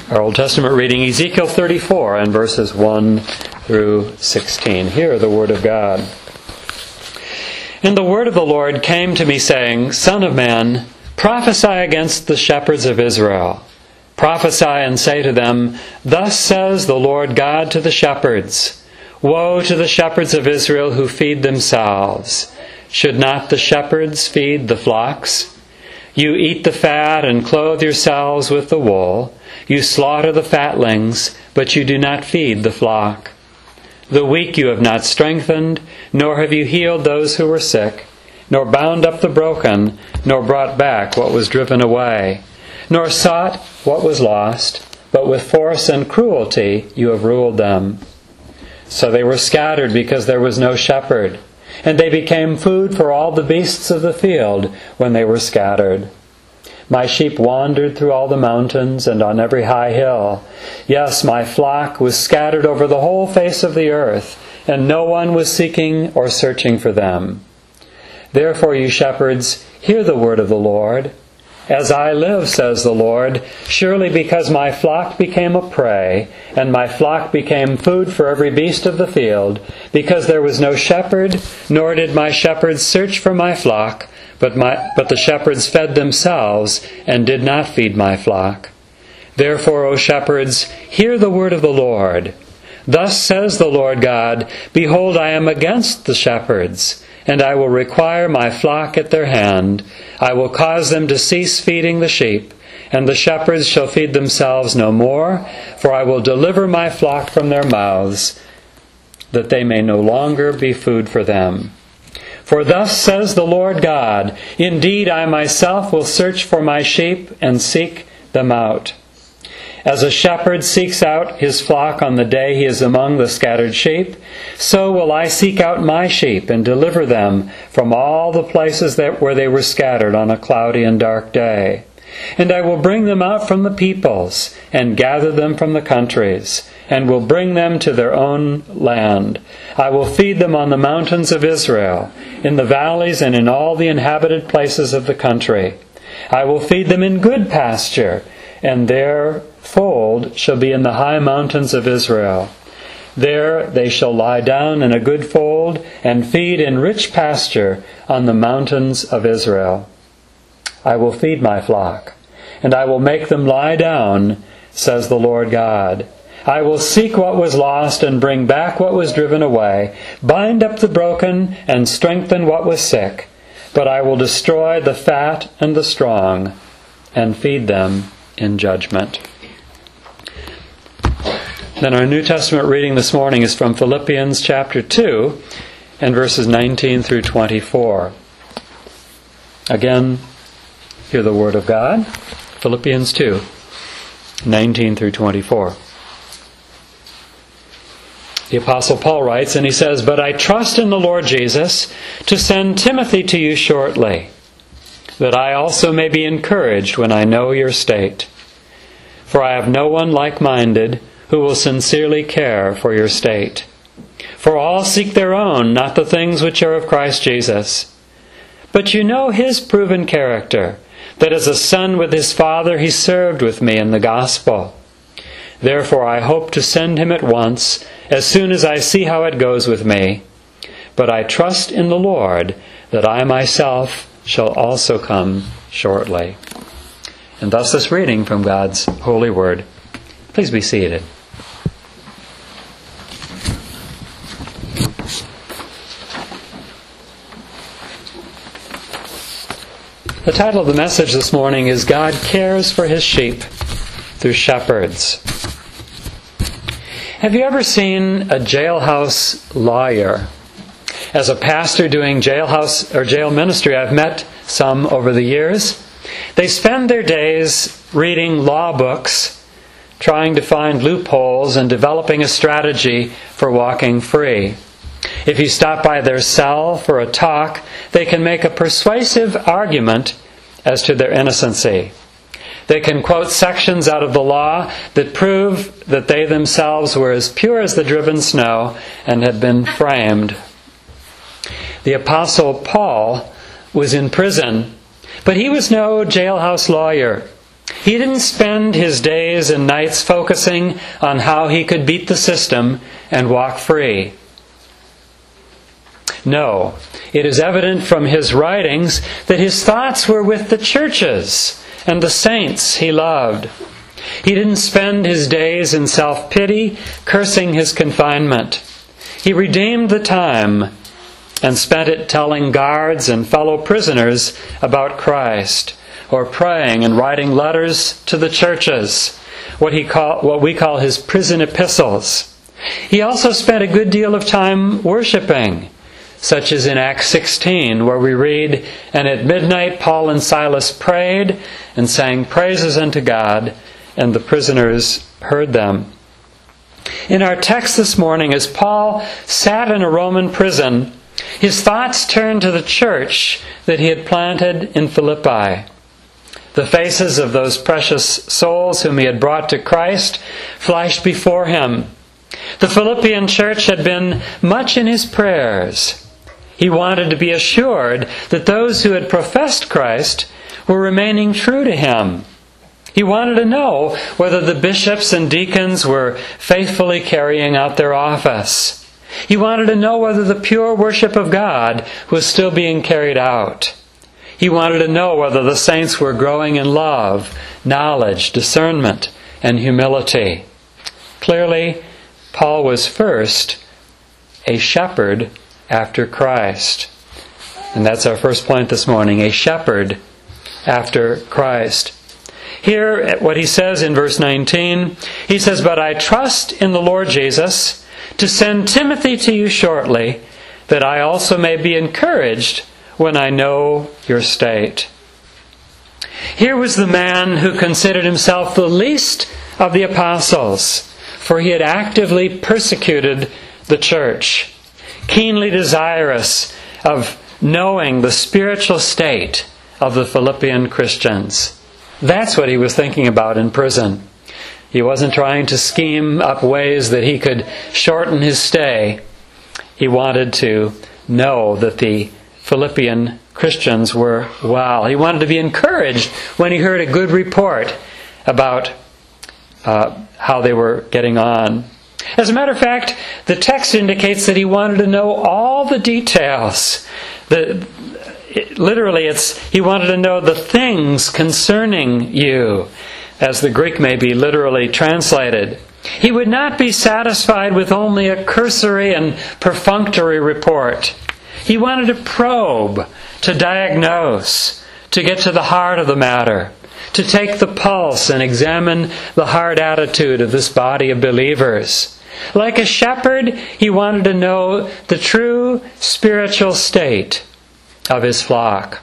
Our Old Testament reading, Ezekiel 34 and verses 1 through 16. Hear the word of God. And the word of the Lord came to me, saying, Son of man, prophesy against the shepherds of Israel. Prophesy and say to them, Thus says the Lord God to the shepherds, Woe to the shepherds of Israel who feed themselves. Should not the shepherds feed the flocks? You eat the fat and clothe yourselves with the wool. You slaughter the fatlings, but you do not feed the flock. The weak you have not strengthened, nor have you healed those who were sick, nor bound up the broken, nor brought back what was driven away, nor sought what was lost, but with force and cruelty you have ruled them. So they were scattered because there was no shepherd, and they became food for all the beasts of the field when they were scattered. My sheep wandered through all the mountains and on every high hill. Yes, my flock was scattered over the whole face of the earth, and no one was seeking or searching for them. Therefore, you shepherds, hear the word of the Lord. As I live, says the Lord, surely because my flock became a prey, and my flock became food for every beast of the field, because there was no shepherd, nor did my shepherds search for my flock, but the shepherds fed themselves and did not feed my flock. Therefore, O shepherds, hear the word of the Lord. Thus says the Lord God, Behold, I am against the shepherds, and I will require my flock at their hand. I will cause them to cease feeding the sheep, and the shepherds shall feed themselves no more, for I will deliver my flock from their mouths, that they may no longer be food for them. For thus says the Lord God, Indeed, I myself will search for my sheep and seek them out. As a shepherd seeks out his flock on the day he is among the scattered sheep, so will I seek out my sheep and deliver them from all the places where they were scattered on a cloudy and dark day. And I will bring them out from the peoples and gather them from the countries, and will bring them to their own land. I will feed them on the mountains of Israel, in the valleys and in all the inhabited places of the country. I will feed them in good pasture, and their fold shall be in the high mountains of Israel. There they shall lie down in a good fold, and feed in rich pasture on the mountains of Israel. I will feed my flock, and I will make them lie down, says the Lord God. I will seek what was lost and bring back what was driven away, bind up the broken and strengthen what was sick. But I will destroy the fat and the strong and feed them in judgment. Then our New Testament reading this morning is from Philippians chapter 2 and verses 19 through 24. Again, hear the word of God. Philippians 2, 19 through 24. The Apostle Paul writes, and he says, But I trust in the Lord Jesus to send Timothy to you shortly, that I also may be encouraged when I know your state. For I have no one like-minded who will sincerely care for your state. For all seek their own, not the things which are of Christ Jesus. But you know his proven character, that as a son with his father he served with me in the gospel. Therefore I hope to send him at once, as soon as I see how it goes with me. But I trust in the Lord that I myself shall also come shortly. And thus this reading from God's holy word. Please be seated. The title of the message this morning is God Cares for His Sheep Through Shepherds. Have you ever seen a jailhouse lawyer? As a pastor doing jailhouse or jail ministry, I've met some over the years. They spend their days reading law books, trying to find loopholes and developing a strategy for walking free. If you stop by their cell for a talk, they can make a persuasive argument as to their innocency. They can quote sections out of the law that prove that they themselves were as pure as the driven snow and had been framed. The Apostle Paul was in prison, but he was no jailhouse lawyer. He didn't spend his days and nights focusing on how he could beat the system and walk free. No, it is evident from his writings that his thoughts were with the churches and the saints he loved. He didn't spend his days in self-pity, cursing his confinement. He redeemed the time and spent it telling guards and fellow prisoners about Christ, or praying and writing letters to the churches, what we call his prison epistles. He also spent a good deal of time worshiping, such as in Acts 16, where we read, "And at midnight Paul and Silas prayed and sang praises unto God, and the prisoners heard them." In our text this morning, as Paul sat in a Roman prison, his thoughts turned to the church that he had planted in Philippi. The faces of those precious souls whom he had brought to Christ flashed before him. The Philippian church had been much in his prayers. He wanted to be assured that those who had professed Christ were remaining true to him. He wanted to know whether the bishops and deacons were faithfully carrying out their office. He wanted to know whether the pure worship of God was still being carried out. He wanted to know whether the saints were growing in love, knowledge, discernment, and humility. Clearly, Paul was first a shepherd after Christ. And that's our first point this morning, a shepherd after Christ. Here, what he says in verse 19, he says, "But I trust in the Lord Jesus to send Timothy to you shortly, that I also may be encouraged when I know your state." Here was the man who considered himself the least of the apostles, for he had actively persecuted the church, keenly desirous of knowing the spiritual state of the Philippian Christians. That's what he was thinking about in prison. He wasn't trying to scheme up ways that he could shorten his stay. He wanted to know that the Philippian Christians were well. He wanted to be encouraged when he heard a good report about how they were getting on. As a matter of fact, the text indicates that he wanted to know all the details. Literally, he wanted to know the things concerning you, as the Greek may be literally translated. He would not be satisfied with only a cursory and perfunctory report. He wanted to probe, to diagnose, to get to the heart of the matter, to take the pulse and examine the heart attitude of this body of believers. Like a shepherd, he wanted to know the true spiritual state of his flock.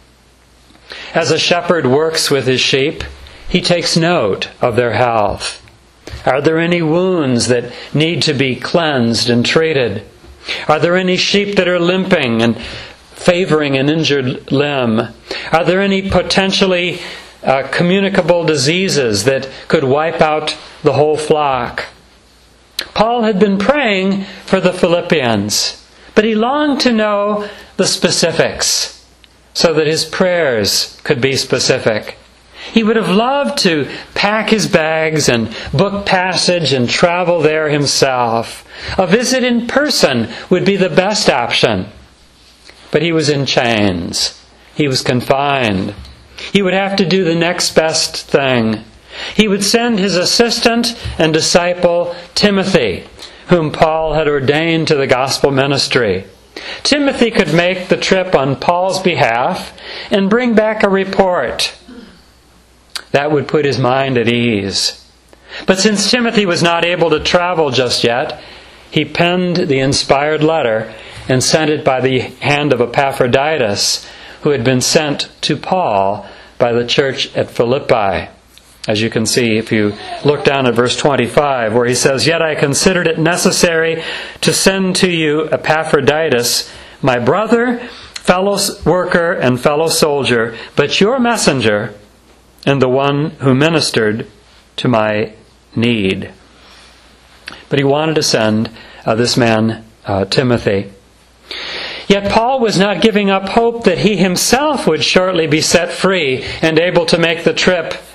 As a shepherd works with his sheep, he takes note of their health. Are there any wounds that need to be cleansed and treated? Are there any sheep that are limping and favoring an injured limb? Are there any potentially communicable diseases that could wipe out the whole flock? Paul had been praying for the Philippians, but he longed to know the specifics so that his prayers could be specific. He would have loved to pack his bags and book passage and travel there himself. A visit in person would be the best option. But he was in chains. He was confined. He would have to do the next best thing. He would send his assistant and disciple Timothy, whom Paul had ordained to the gospel ministry. Timothy could make the trip on Paul's behalf and bring back a report. That would put his mind at ease. But since Timothy was not able to travel just yet, he penned the inspired letter and sent it by the hand of Epaphroditus, who had been sent to Paul by the church at Philippi. As you can see, if you look down at verse 25, where he says, "Yet I considered it necessary to send to you Epaphroditus, my brother, fellow worker, and fellow soldier, but your messenger, and the one who ministered to my need." But he wanted to send this man, Timothy. Yet Paul was not giving up hope that he himself would shortly be set free and able to make the trip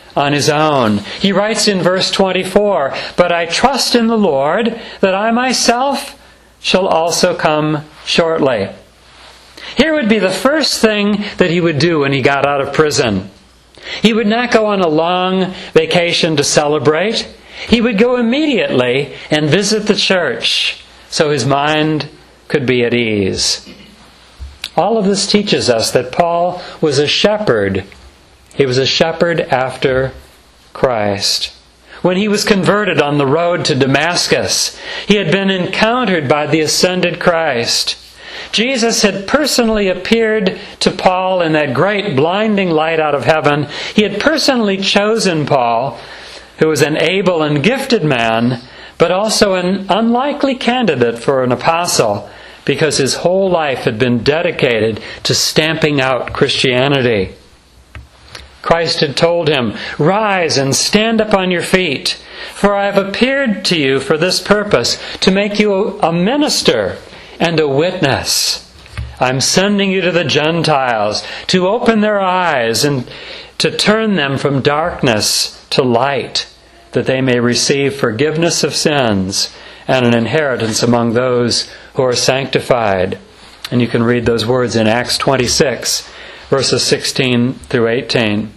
on his own. He writes in verse 24, "But I trust in the Lord that I myself shall also come shortly." Here would be the first thing that he would do when he got out of prison. He would not go on a long vacation to celebrate. He would go immediately and visit the church so his mind could be at ease. All of this teaches us that Paul was a shepherd. He was a shepherd after Christ. When he was converted on the road to Damascus, he had been encountered by the ascended Christ. Jesus had personally appeared to Paul in that great blinding light out of heaven. He had personally chosen Paul, who was an able and gifted man, but also an unlikely candidate for an apostle, because his whole life had been dedicated to stamping out Christianity. Christ had told him, "Rise and stand up on your feet, for I have appeared to you for this purpose, to make you a minister and a witness. I'm sending you to the Gentiles, to open their eyes and to turn them from darkness to light, that they may receive forgiveness of sins and an inheritance among those who are sanctified." And you can read those words in Acts 26, verses 16 through 18.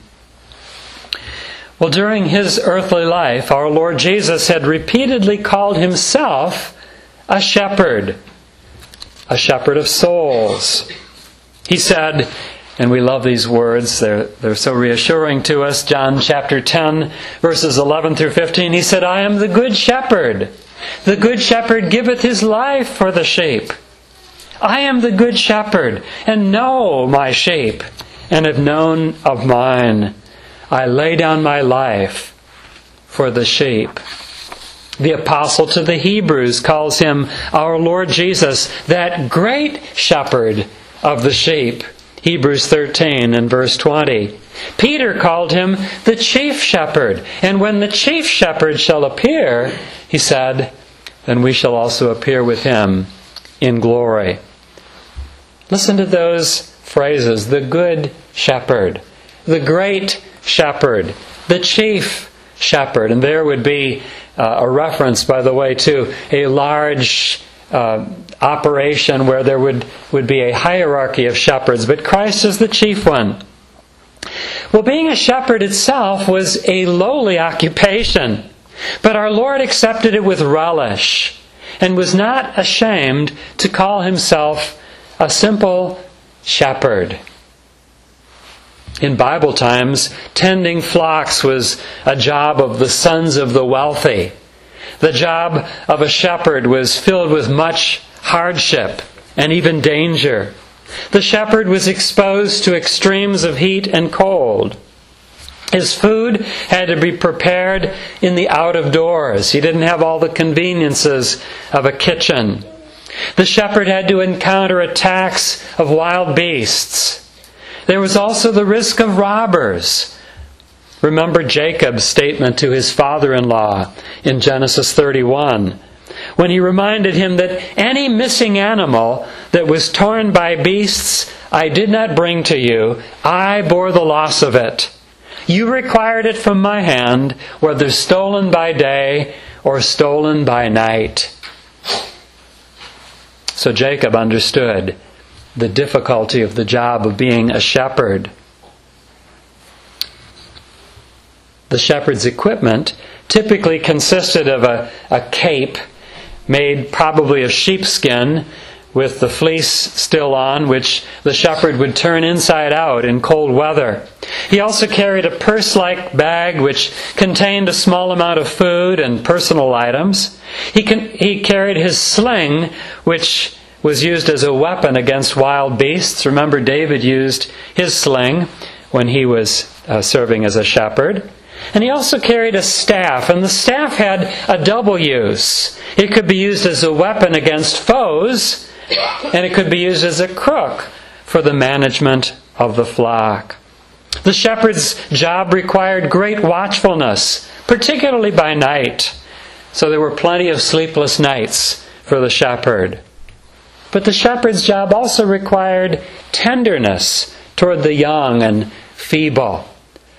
Well, during his earthly life, our Lord Jesus had repeatedly called himself a shepherd of souls. He said, and we love these words, they're so reassuring to us, John chapter 10, verses 11 through 15, he said, "I am the good shepherd. The good shepherd giveth his life for the sheep. I am the good shepherd, and know my sheep, and have known of mine. I lay down my life for the sheep." The apostle to the Hebrews calls him, our Lord Jesus, that great shepherd of the sheep. Hebrews 13 and verse 20. Peter called him the chief shepherd. And when the chief shepherd shall appear, he said, then we shall also appear with him in glory. Listen to those phrases. The good shepherd, the great shepherd, the chief shepherd. And there would be a reference, by the way, to a large operation where there would be a hierarchy of shepherds, but Christ is the chief one. Well, being a shepherd itself was a lowly occupation, but our Lord accepted it with relish and was not ashamed to call himself a simple shepherd. In Bible times, tending flocks was a job of the sons of the wealthy. The job of a shepherd was filled with much hardship and even danger. The shepherd was exposed to extremes of heat and cold. His food had to be prepared in the out of doors. He didn't have all the conveniences of a kitchen. The shepherd had to encounter attacks of wild beasts. There was also the risk of robbers. Remember Jacob's statement to his father-in-law in Genesis 31, when he reminded him that any missing animal that was torn by beasts I did not bring to you. I bore the loss of it. You required it from my hand, whether stolen by day or stolen by night. So Jacob understood the difficulty of the job of being a shepherd. The shepherd's equipment typically consisted of a cape made probably of sheepskin with the fleece still on, which the shepherd would turn inside out in cold weather. He also carried a purse-like bag which contained a small amount of food and personal items. He carried his sling, which was used as a weapon against wild beasts. Remember, David used his sling when he was serving as a shepherd. And he also carried a staff, and the staff had a double use. It could be used as a weapon against foes, and it could be used as a crook for the management of the flock. The shepherd's job required great watchfulness, particularly by night. So there were plenty of sleepless nights for the shepherd. But the shepherd's job also required tenderness toward the young and feeble.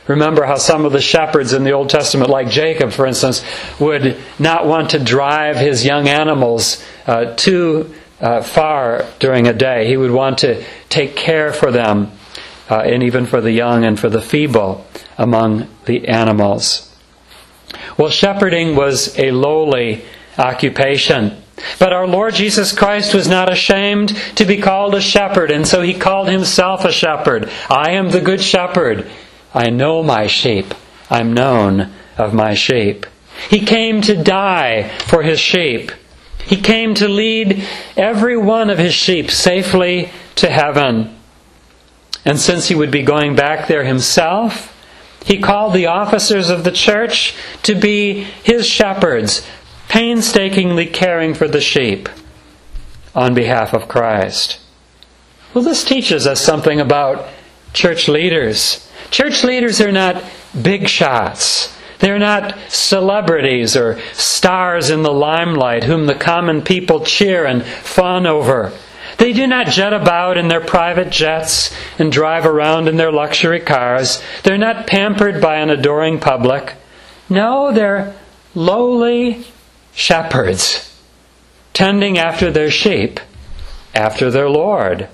Remember how some of the shepherds in the Old Testament, like Jacob, for instance, would not want to drive his young animals too far during a day. He would want to take care for them, and even for the young and for the feeble among the animals. Well, shepherding was a lowly occupation. But our Lord Jesus Christ was not ashamed to be called a shepherd, and so He called Himself a shepherd. I am the good shepherd. I know my sheep. I'm known of my sheep. He came to die for His sheep. He came to lead every one of His sheep safely to heaven. And since He would be going back there Himself, He called the officers of the church to be His shepherds, painstakingly caring for the sheep on behalf of Christ. Well, this teaches us something about church leaders. Church leaders are not big shots. They're not celebrities or stars in the limelight whom the common people cheer and fawn over. They do not jet about in their private jets and drive around in their luxury cars. They're not pampered by an adoring public. No, they're lowly shepherds, tending after their sheep, after their Lord.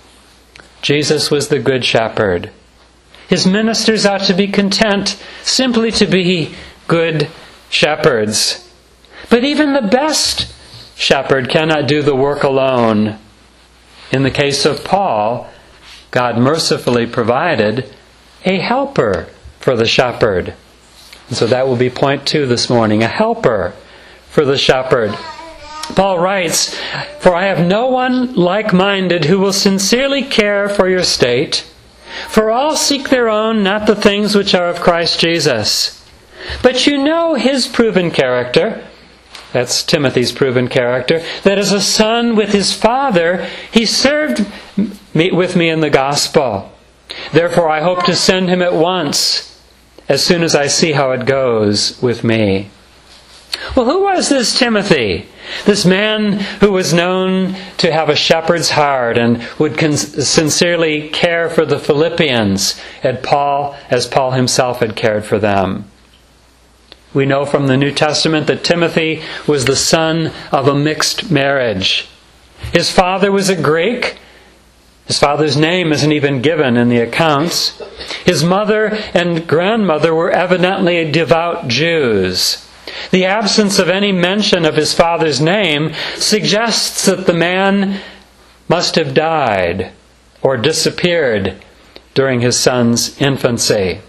Jesus was the good shepherd. His ministers ought to be content simply to be good shepherds. But even the best shepherd cannot do the work alone. In the case of Paul, God mercifully provided a helper for the shepherd. And so that will be point 2 this morning, a helper for the shepherd. Paul writes, "For I have no one like-minded who will sincerely care for your state. For all seek their own, not the things which are of Christ Jesus. But you know his proven character," that's Timothy's proven character, "that as a son with his father, he served with me in the gospel. Therefore I hope to send him at once, as soon as I see how it goes with me." Well, who was this Timothy? This man who was known to have a shepherd's heart and would sincerely care for the Philippians as Paul himself had cared for them. We know from the New Testament that Timothy was the son of a mixed marriage. His father was a Greek. His father's name isn't even given in the accounts. His mother and grandmother were evidently devout Jews. The absence of any mention of his father's name suggests that the man must have died or disappeared during his son's infancy.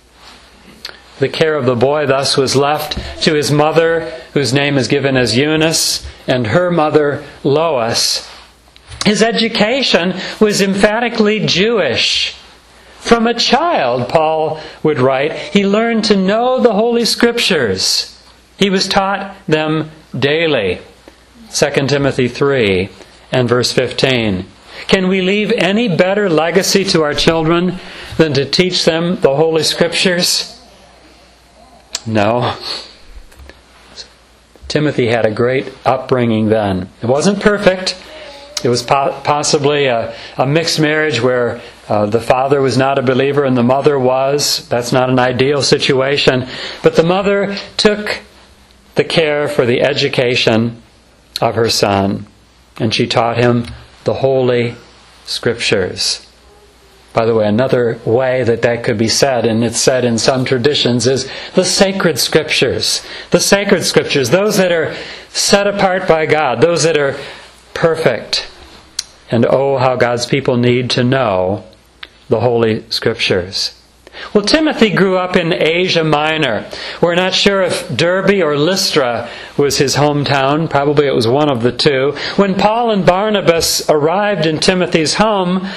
The care of the boy thus was left to his mother, whose name is given as Eunice, and her mother, Lois. His education was emphatically Jewish. From a child, Paul would write, he learned to know the Holy Scriptures. He was taught them daily. 2 Timothy 3 and verse 15. Can we leave any better legacy to our children than to teach them the Holy Scriptures? No. Timothy had a great upbringing then. It wasn't perfect. It was possibly a mixed marriage where the father was not a believer and the mother was. That's not an ideal situation. But the mother took the care for the education of her son, and she taught him the Holy Scriptures. By the way, another way that could be said, and it's said in some traditions, is the sacred Scriptures. The sacred Scriptures, those that are set apart by God, those that are perfect. And oh, how God's people need to know the Holy Scriptures. Well, Timothy grew up in Asia Minor. We're not sure if Derbe or Lystra was his hometown. Probably it was one of the two. When Paul and Barnabas arrived in Timothy's hometown,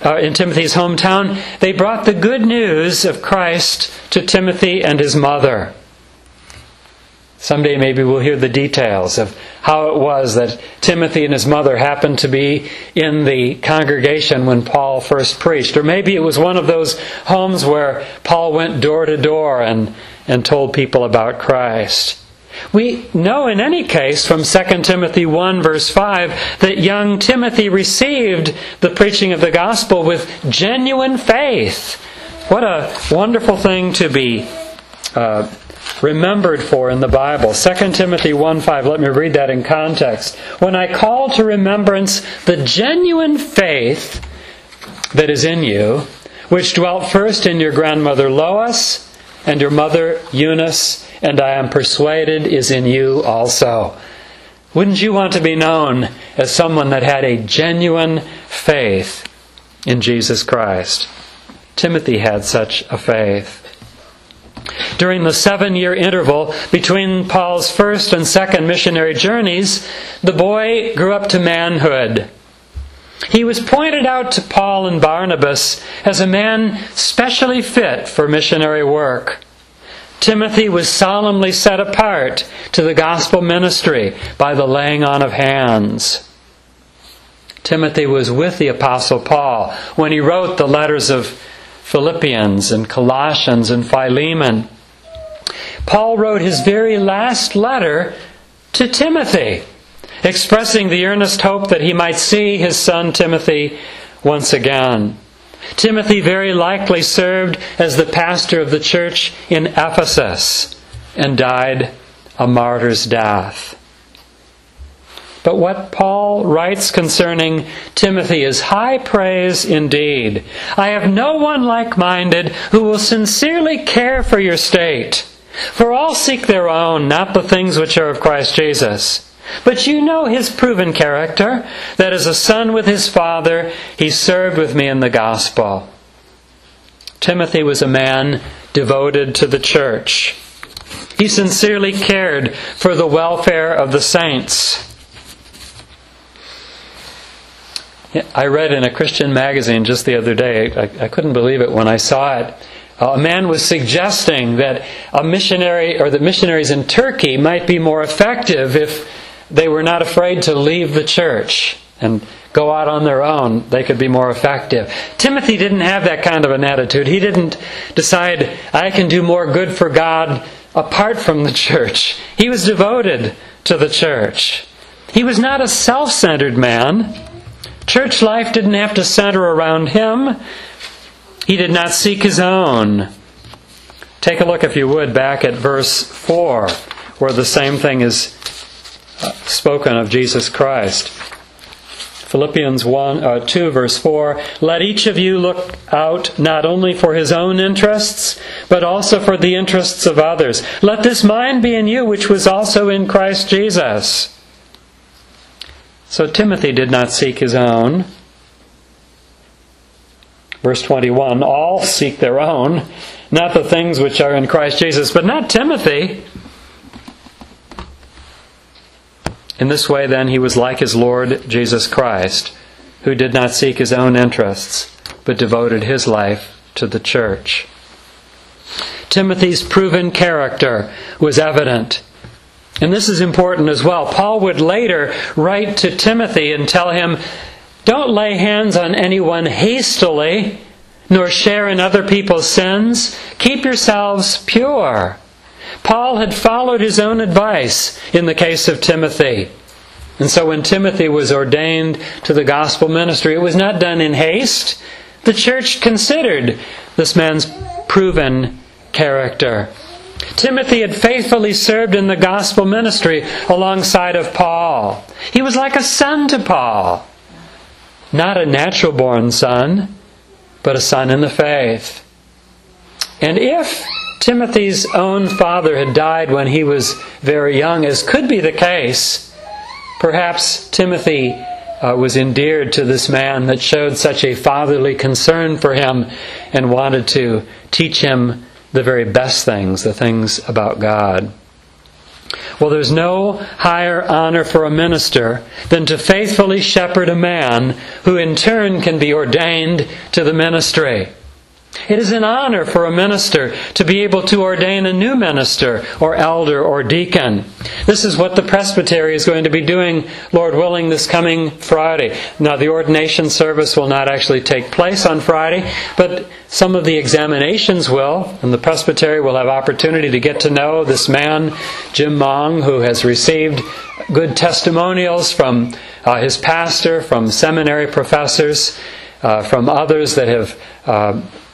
they brought the good news of Christ to Timothy and his mother. Someday maybe we'll hear the details of how it was that Timothy and his mother happened to be in the congregation when Paul first preached. Or maybe it was one of those homes where Paul went door to door and told people about Christ. We know in any case from 2 Timothy 1 verse 5 that young Timothy received the preaching of the gospel with genuine faith. What a wonderful thing to be remembered for in the Bible. 2 Timothy 1:5, let me read that in context. When I call to remembrance the genuine faith that is in you, which dwelt first in your grandmother Lois and your mother Eunice, and I am persuaded is in you also. Wouldn't you want to be known as someone that had a genuine faith in Jesus Christ? Timothy had such a faith. During the 7-year interval between Paul's first and second missionary journeys, the boy grew up to manhood. He was pointed out to Paul and Barnabas as a man specially fit for missionary work. Timothy was solemnly set apart to the gospel ministry by the laying on of hands. Timothy was with the Apostle Paul when he wrote the letters of Philippians and Colossians and Philemon. Paul wrote his very last letter to Timothy, expressing the earnest hope that he might see his son Timothy once again. Timothy very likely served as the pastor of the church in Ephesus and died a martyr's death. But what Paul writes concerning Timothy is high praise indeed. I have no one like-minded who will sincerely care for your state. For all seek their own, not the things which are of Christ Jesus. But you know his proven character, that as a son with his father, he served with me in the gospel. Timothy was a man devoted to the church. He sincerely cared for the welfare of the saints. I read in a Christian magazine just the other day, I couldn't believe it when I saw it. A man was suggesting that a missionary, or that missionaries in Turkey might be more effective if they were not afraid to leave the church and go out on their own. They could be more effective. Timothy didn't have that kind of an attitude. He didn't decide, I can do more good for God apart from the church. He was devoted to the church. He was not a self-centered man. Church life didn't have to center around him. He did not seek his own. Take a look, if you would, back at verse 4, where the same thing is spoken of Jesus Christ. Philippians 2, verse 4, let each of you look out not only for his own interests, but also for the interests of others. Let this mind be in you, which was also in Christ Jesus. So Timothy did not seek his own. Verse 21, all seek their own, not the things which are in Christ Jesus, but not Timothy. In this way, then, he was like his Lord Jesus Christ, who did not seek his own interests, but devoted his life to the church. Timothy's proven character was evident. And this is important as well. Paul would later write to Timothy and tell him, don't lay hands on anyone hastily, nor share in other people's sins. Keep yourselves pure. Paul had followed his own advice in the case of Timothy. And so when Timothy was ordained to the gospel ministry, it was not done in haste. The church considered this man's proven character. Timothy had faithfully served in the gospel ministry alongside of Paul. He was like a son to Paul. Not a natural-born son, but a son in the faith. And if Timothy's own father had died when he was very young, as could be the case, perhaps Timothy was endeared to this man that showed such a fatherly concern for him and wanted to teach him the very best things, the things about God. Well, there's no higher honor for a minister than to faithfully shepherd a man who in turn can be ordained to the ministry. It is an honor for a minister to be able to ordain a new minister or elder or deacon. This is what the presbytery is going to be doing, Lord willing, this coming Friday. Now, the ordination service will not actually take place on Friday, but some of the examinations will, and the presbytery will have opportunity to get to know this man, Jim Mong, who has received good testimonials from his pastor, from seminary professors, from others that have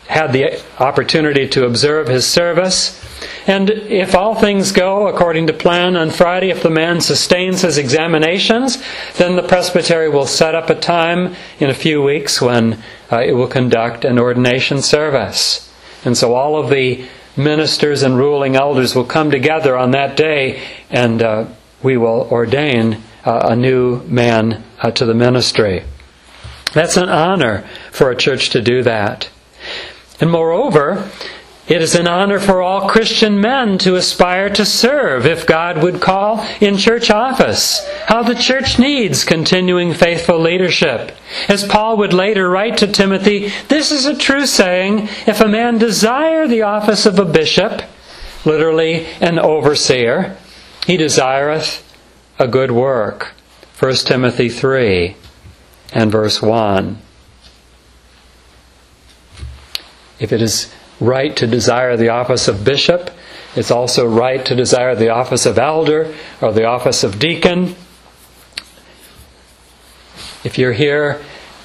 had the opportunity to observe his service. And if all things go according to plan on Friday, if the man sustains his examinations, then the presbytery will set up a time in a few weeks when it will conduct an ordination service. And so all of the ministers and ruling elders will come together on that day, and we will ordain a new man to the ministry. That's an honor for a church to do that. And moreover, it is an honor for all Christian men to aspire to serve if God would call in church office. How the church needs continuing faithful leadership. As Paul would later write to Timothy, this is a true saying, if a man desire the office of a bishop, literally an overseer, he desireth a good work. 1 Timothy 3 and verse 1. If it is right to desire the office of bishop, it's also right to desire the office of elder or the office of deacon. If you're here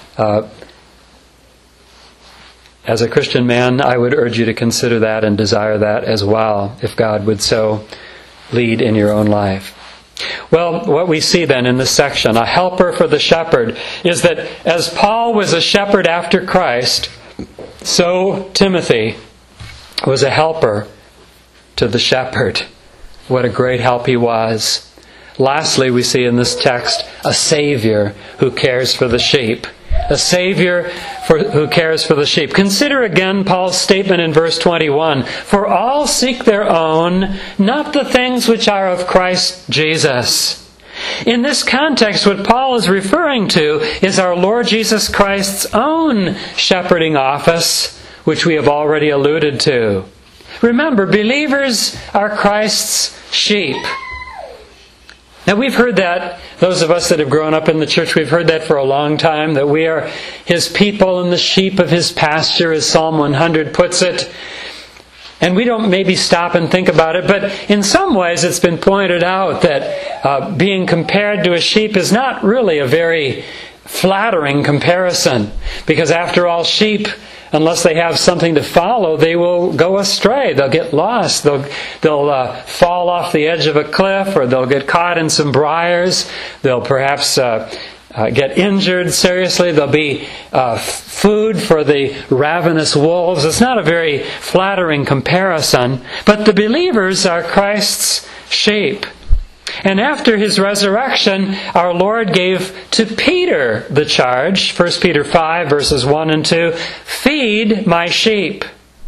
as a Christian man, I would urge you to consider that and desire that as well, if God would so lead in your own life. Well, what we see then in this section, a helper for the shepherd, is that as Paul was a shepherd after Christ, so Timothy was a helper to the shepherd. What a great help he was. Lastly, we see in this text a Savior who cares for the sheep. A Savior who cares for the sheep. Consider again Paul's statement in verse 21. For all seek their own, not the things which are of Christ Jesus. In this context, what Paul is referring to is our Lord Jesus Christ's own shepherding office, which we have already alluded to. Remember, believers are Christ's sheep. Now we've heard that, those of us that have grown up in the church, we've heard that for a long time, that we are His people and the sheep of His pasture, as Psalm 100 puts it. And we don't maybe stop and think about it, but in some ways it's been pointed out that being compared to a sheep is not really a very flattering comparison. Because after all, sheep, unless they have something to follow, they will go astray. They'll get lost. They'll fall off the edge of a cliff, or they'll get caught in some briars. They'll perhaps get injured seriously. There'll be food for the ravenous wolves. It's not a very flattering comparison. But the believers are Christ's sheep. And after His resurrection, our Lord gave to Peter the charge, 1 Peter 5, verses 1 and 2, feed my sheep.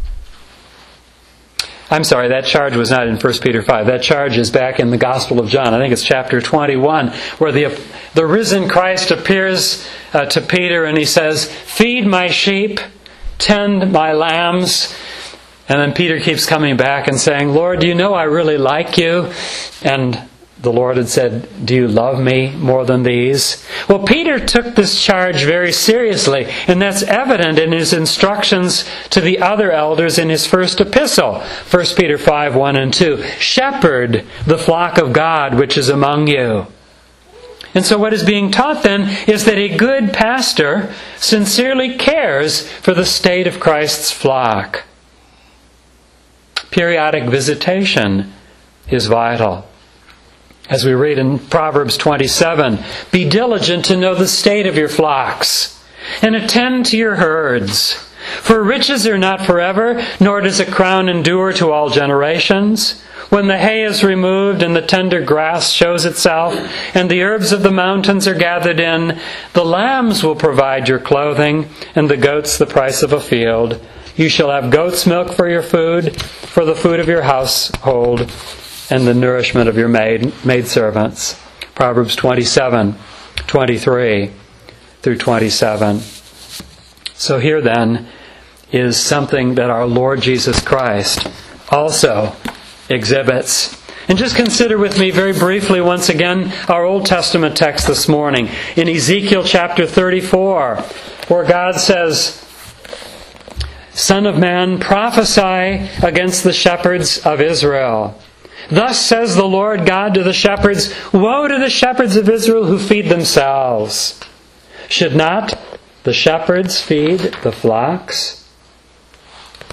I'm sorry, that charge was not in 1 Peter 5. That charge is back in the Gospel of John. I think it's chapter 21, where the risen Christ appears to Peter and he says, feed my sheep, tend my lambs. And then Peter keeps coming back and saying, Lord, do you know I really like you? And the Lord had said, do you love me more than these? Well, Peter took this charge very seriously, and that's evident in his instructions to the other elders in his first epistle, 1 Peter 5, 1 and 2. Shepherd the flock of God which is among you. And so what is being taught then is that a good pastor sincerely cares for the state of Christ's flock. Periodic visitation is vital. As we read in Proverbs 27, be diligent to know the state of your flocks, and attend to your herds. For riches are not forever, nor does a crown endure to all generations. When the hay is removed and the tender grass shows itself, and the herbs of the mountains are gathered in, the lambs will provide your clothing, and the goats the price of a field. You shall have goat's milk for your food, for the food of your household, and the nourishment of your maidservants. Proverbs 27, 23 through 27. So here then is something that our Lord Jesus Christ also exhibits. And just consider with me very briefly once again our Old Testament text this morning in Ezekiel chapter 34, where God says, Son of man, prophesy against the shepherds of Israel. Thus says the Lord God to the shepherds, woe to the shepherds of Israel who feed themselves. Should not the shepherds feed the flocks?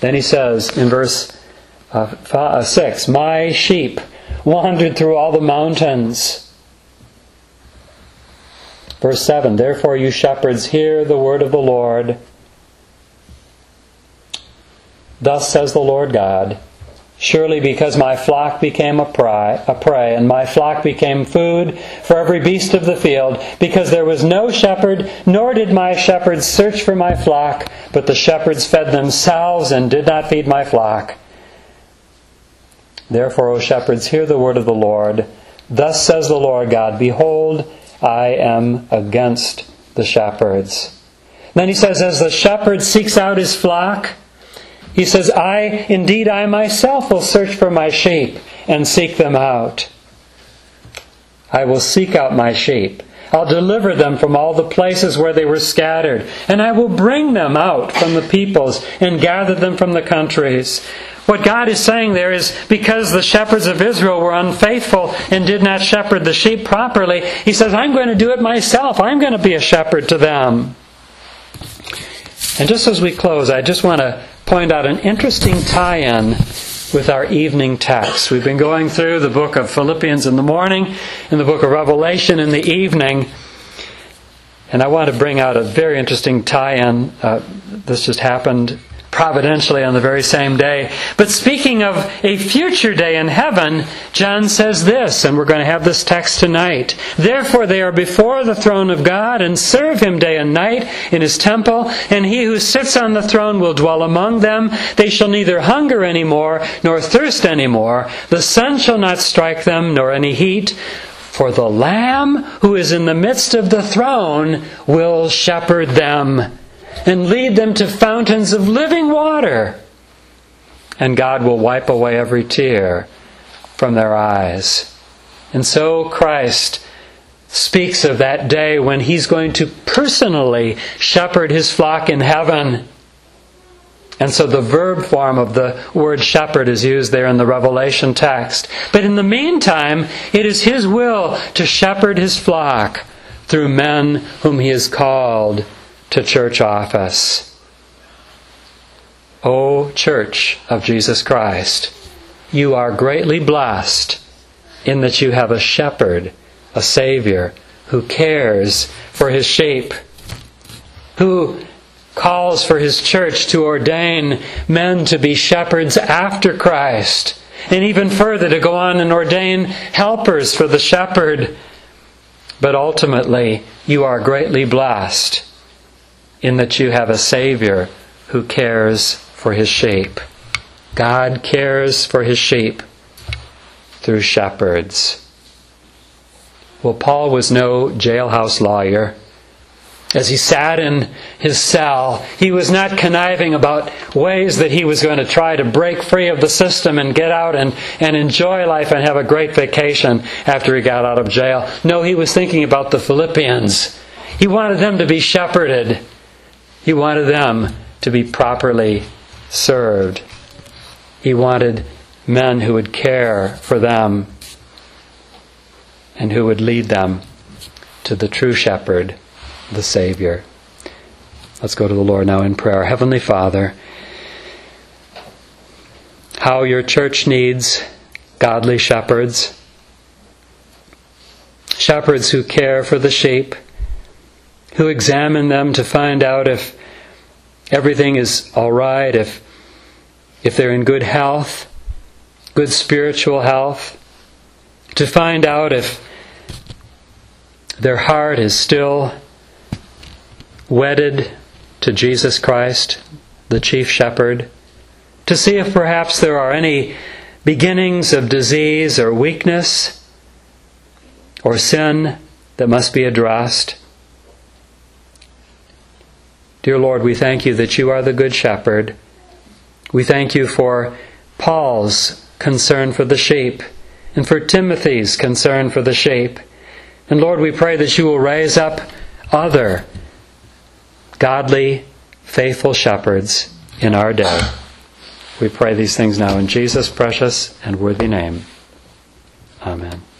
Then he says in verse 6, "My sheep wandered through all the mountains." Verse 7, "Therefore you shepherds, hear the word of the Lord. Thus says the Lord God, surely because my flock became a prey, and my flock became food for every beast of the field, because there was no shepherd, nor did my shepherds search for my flock, but the shepherds fed themselves and did not feed my flock. Therefore, O shepherds, hear the word of the Lord. Thus says the Lord God, behold, I am against the shepherds." Then he says, as the shepherd seeks out his flock, he says, I myself will search for my sheep and seek them out. I will seek out my sheep. I'll deliver them from all the places where they were scattered, and I will bring them out from the peoples and gather them from the countries. What God is saying there is, because the shepherds of Israel were unfaithful and did not shepherd the sheep properly, He says, I'm going to do it myself. I'm going to be a shepherd to them. And just as we close, I just want to point out an interesting tie-in with our evening text. We've been going through the book of Philippians in the morning and the book of Revelation in the evening. And I want to bring out a very interesting tie-in. This just happened providentially on the very same day. But speaking of a future day in heaven, John says this, and we're going to have this text tonight. Therefore they are before the throne of God and serve Him day and night in His temple, and He who sits on the throne will dwell among them. They shall neither hunger any more, nor thirst any more. The sun shall not strike them, nor any heat. For the Lamb who is in the midst of the throne will shepherd them and lead them to fountains of living water. And God will wipe away every tear from their eyes. And so Christ speaks of that day when He's going to personally shepherd His flock in heaven. And so the verb form of the word shepherd is used there in the Revelation text. But in the meantime, it is His will to shepherd His flock through men whom He has called to church office. O Church of Jesus Christ, you are greatly blessed in that you have a shepherd, a Savior, who cares for His sheep, who calls for His church to ordain men to be shepherds after Christ, and even further to go on and ordain helpers for the shepherd. But ultimately, you are greatly blessed in that you have a Savior who cares for His sheep. God cares for His sheep through shepherds. Well, Paul was no jailhouse lawyer. As he sat in his cell, he was not conniving about ways that he was going to try to break free of the system and get out and enjoy life and have a great vacation after he got out of jail. No, he was thinking about the Philippians. He wanted them to be shepherded. He wanted them to be properly served. He wanted men who would care for them and who would lead them to the true shepherd, the Savior. Let's go to the Lord now in prayer. Heavenly Father, how your church needs godly shepherds. Shepherds who care for the sheep, who examine them to find out if everything is all right, if they're in good health, good spiritual health, to find out if their heart is still wedded to Jesus Christ, the chief shepherd, to see if perhaps there are any beginnings of disease or weakness or sin that must be addressed. Dear Lord, we thank You that You are the Good Shepherd. We thank You for Paul's concern for the sheep and for Timothy's concern for the sheep. And Lord, we pray that You will raise up other godly, faithful shepherds in our day. We pray these things now in Jesus' precious and worthy name. Amen.